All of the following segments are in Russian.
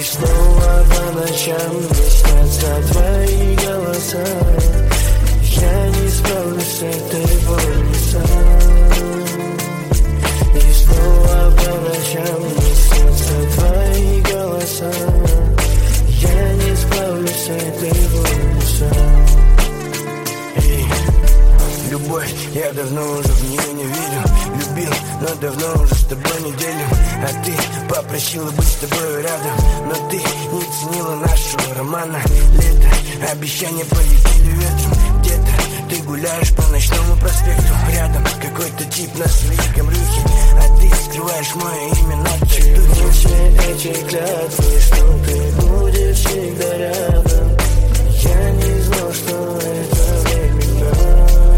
И снова по ночам мне снятся твои голоса. Я не справлюсь с этой болью сам. И снова по ночам мне снятся твои голоса. Я не справлюсь с этой болью сам. Любовь, я давно уже в нее не верю. Любил, но давно уже с тобой не делю. А ты попросила быть с тобой рядом, но ты не ценила нашего романа. Лето, обещания полетели ветром. Где-то ты гуляешь по ночному проспекту. Рядом какой-то тип на своей камрюхе, а ты скрываешь мое имя на татухе. Все эти клятвы, что ты будешь всегда рядом. Я не знал, что это временно.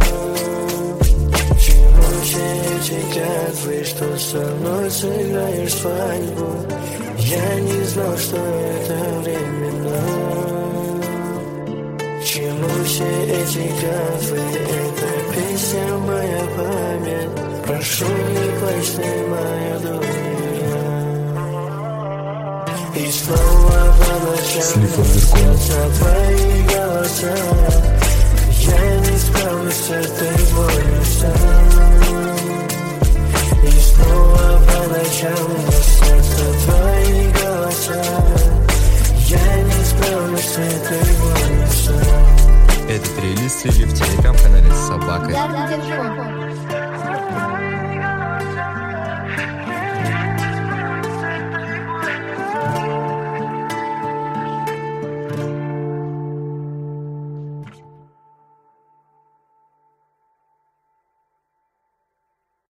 Эти клятвы, что со мной сыграешь свадьбу. Я не знал, что это временно. Чему все эти клятвы? Это песня моя память. Прошу, не плачь ты, моя дуня. И снова по ночам снятся твои голоса. Я не справлюсь с этой болью сам. И снова по ночам мне снятся твои голоса. Я не справлюсь с этой болью сам. Этот релиз слили в телеграм-канале «Собака».